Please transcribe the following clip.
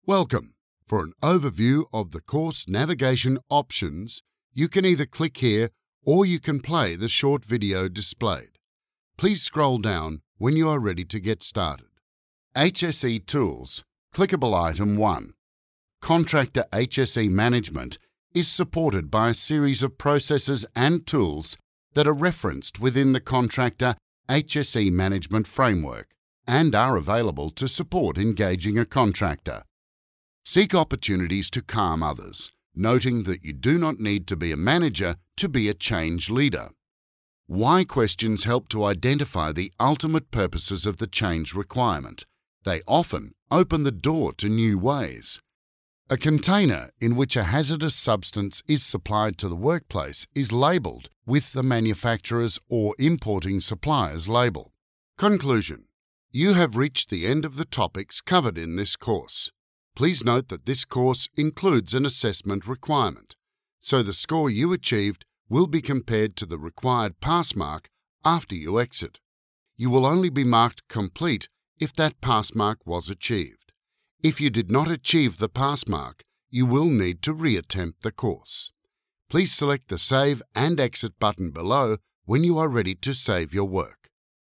Welcome. For an overview of the course navigation options, you can either click here or you can play the short video displayed. Please scroll down when you are ready to get started. HSE Tools, Clickable Item 1. Contractor HSE Management is supported by a series of processes and tools that are referenced within the Contractor HSE Management Framework and are available to support engaging a contractor. Seek opportunities to calm others, noting that you do not need to be a manager to be a change leader. Why questions help to identify the ultimate purposes of the change requirement. They often open the door to new ways. A container in which a hazardous substance is supplied to the workplace is labelled with the manufacturer's or importing supplier's label. Conclusion. You have reached the end of the topics covered in this course. Please note that this course includes an assessment requirement, so the score you achieved will be compared to the required pass mark after you exit. You will only be marked complete if that pass mark was achieved. If you did not achieve the pass mark, you will need to reattempt the course. Please select the Save and Exit button below when you are ready to save your work.